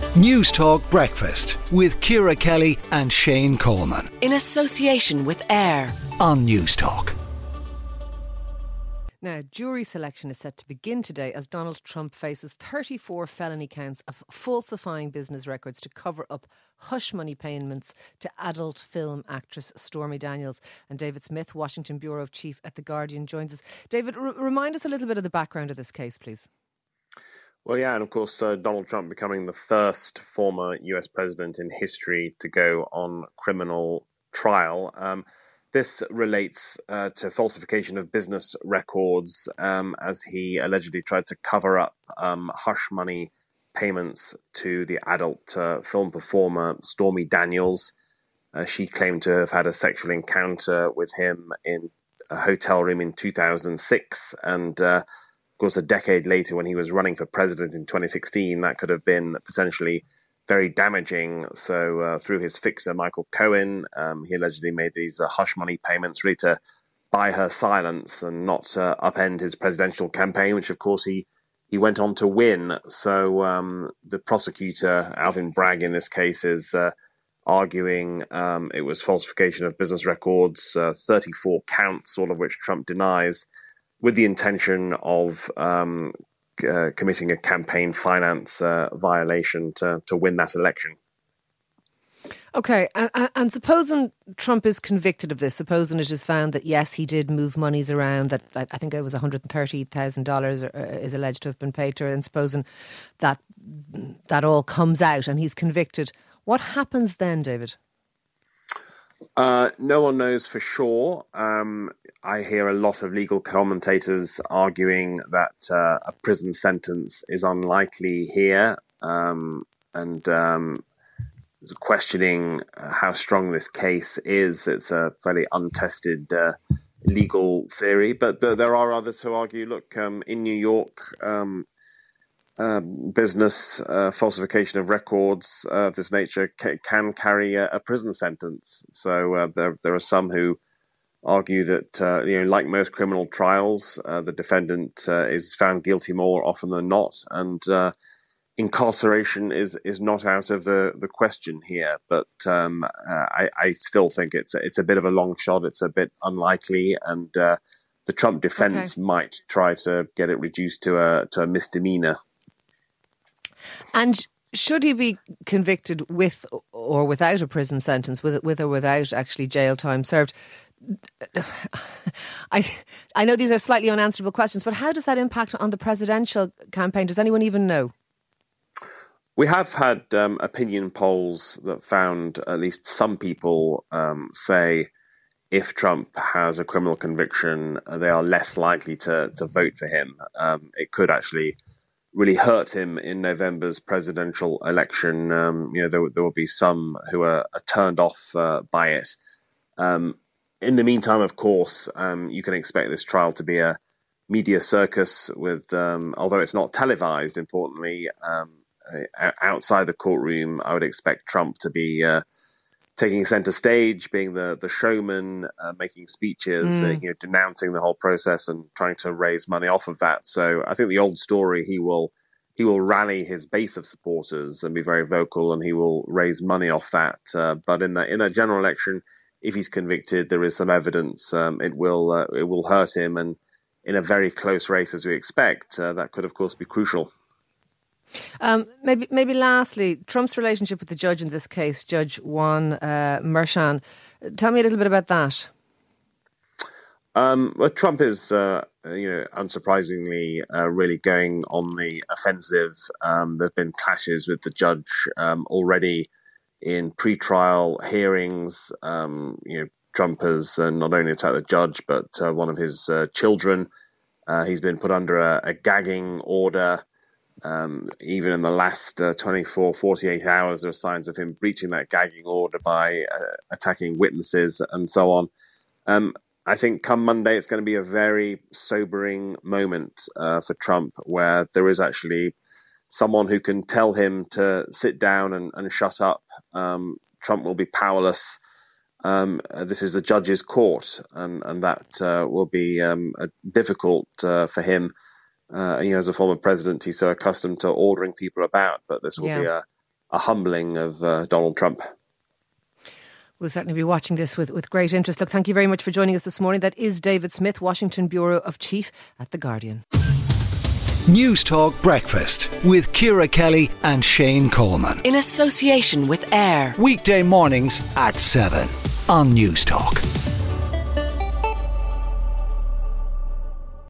News Talk Breakfast with Ciara Kelly and Shane Coleman. In association with AIR On News Talk. Now, jury selection is set to begin today as Donald Trump faces 34 felony counts of falsifying business records to cover up hush money payments to adult film actress Stormy Daniels. And David Smith, Washington Bureau Chief at The Guardian, joins us. David, remind us a little bit of the background of this case, please. Well, yeah, and of course, Donald Trump becoming the first former US president in history to go on criminal trial. This relates to falsification of business records as he allegedly tried to cover up hush money payments to the adult film performer Stormy Daniels. She claimed to have had a sexual encounter with him in a hotel room in 2006. And of course, a decade later, when he was running for president in 2016, that could have been potentially very damaging. So through his fixer, Michael Cohen, he allegedly made these hush money payments really to buy her silence and not upend his presidential campaign, which, of course, he went on to win. So the prosecutor, Alvin Bragg, in this case, is arguing it was falsification of business records, 34 counts, all of which Trump denies, with the intention of committing a campaign finance violation to win that election. OK, and supposing Trump is convicted of this, supposing it is found that, yes, he did move monies around, that I think it was $130,000 is alleged to have been paid to her, and supposing that all comes out and he's convicted, what happens then, David? No one knows for sure. I hear a lot of legal commentators arguing that a prison sentence is unlikely here, and questioning how strong this case is. It's a fairly untested legal theory, but there are others who argue, look, in New York, business falsification of records of this nature can carry a prison sentence. So there are some who argue that, like most criminal trials, the defendant is found guilty more often than not, and incarceration is not out of the question here. But I still think it's a bit of a long shot. It's a bit unlikely, and the Trump defense might try to get it reduced to a misdemeanor. And should he be convicted with or without a prison sentence, with or without actually jail time served? I know these are slightly unanswerable questions, but how does that impact on the presidential campaign? Does anyone even know? We have had opinion polls that found at least some people say if Trump has a criminal conviction, they are less likely to vote for him. It could actually really hurt him in November's presidential election. There will be some who are turned off by it. In the meantime, of course, you can expect this trial to be a media circus with, although it's not televised, importantly, outside the courtroom, I would expect Trump to be taking center stage, being the showman, making speeches, denouncing the whole process and trying to raise money off of that. So I think the old story, he will rally his base of supporters and be very vocal, and he will raise money off that. But in a general election, if he's convicted, there is some evidence it will hurt him, and in a very close race as we expect, that could of course be crucial. Maybe lastly, Trump's relationship with the judge in this case, Judge Juan Merchan. Tell me a little bit about that. Well, Trump is, unsurprisingly, really going on the offensive. There have been clashes with the judge already in pre-trial hearings. Trump has not only attacked the judge, but one of his children. He's been put under a gagging order. Even in the last 48 hours, there are signs of him breaching that gagging order by attacking witnesses and so on. I think come Monday, it's going to be a very sobering moment for Trump, where there is actually someone who can tell him to sit down and shut up. Trump will be powerless. This is the judge's court, and that will be difficult for him. As a former president, he's so accustomed to ordering people about, but this will be humbling of Donald Trump. We'll certainly be watching this with great interest. Look, thank you very much for joining us this morning. That is David Smith, Washington Bureau of Chief at The Guardian. News Talk Breakfast with Ciara Kelly and Shane Coleman. In association with AIR. Weekday mornings at 7 on News Talk.